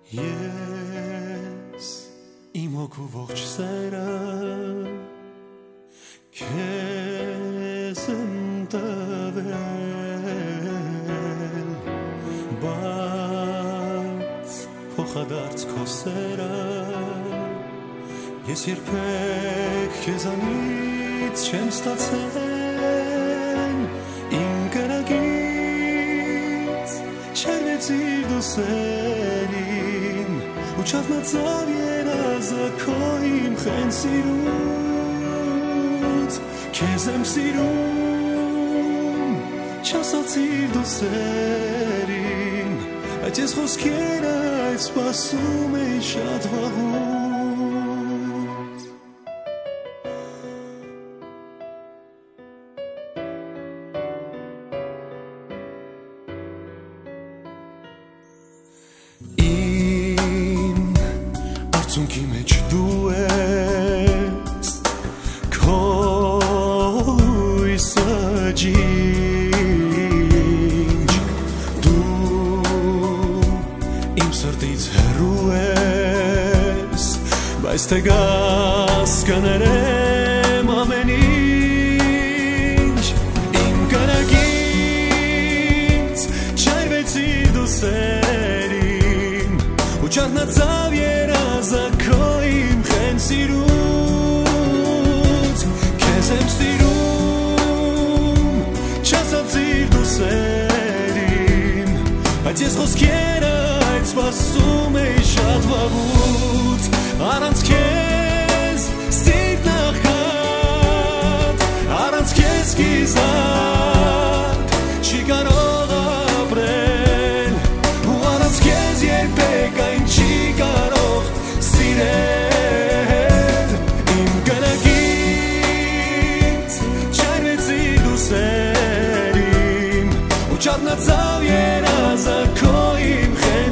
Ես իմ հոգու ողջ սերը քեզ եմ տվել, բայց փոխադարձ քո սերը ես երբեք քեզանից չեմ ստացել, իմ կրակից չերվեցիր դու սերին ու չարնացավ երազը քո իմ խեն սիրուց, քեզ եմ սիրում, չասացիր դու սերին, բայց ես խոսքերը այդ սպասում էի շատ վաղուց. Արցունքի մեջ դու ես, քո լույսը ջինջ, դու իմ սրտից հեռու ես, բայց թե գաս կներեմ ամեն ինչ, իմ կրակից չայրվեցիր դու սերին ու չարնացավ երազը քո իմ խեն սիրուց, քեզ եմ սիրում, չասացիր դու սերին, բայց ես խոսքերը այդ սպասում էի շատ վաղուց, առանց քեզ սիրտն աղքատ, առանց քեզ կիզատ չի կարող ապրել, ու առանց քեզ երբեք այն չի կարող սիրել, իմ կրակից չայրվեցիր դու սերին ու չարնացավ երազը քո իմ խեն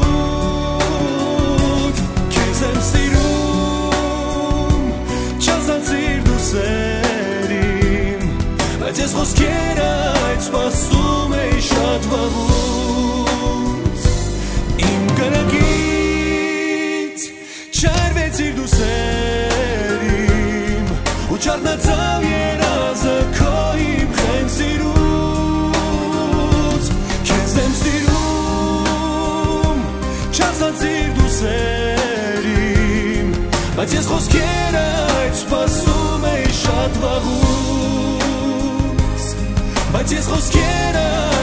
սիրուց, քեզ եմ սիրում, չասացիր դու սերին, բայց ես խոսքերը այդ սպասում էի շատ վաղուց, իմ կրակից չայրվեցիր դու սերին ու չարնացավ երազը քո իմ խեն սիրուց, քեզ եմ սիրում, չասացիր դու սերին, բայց ես խոսքերը այդ սպասում էի շատ վաղուց, բայց ես խոսքերը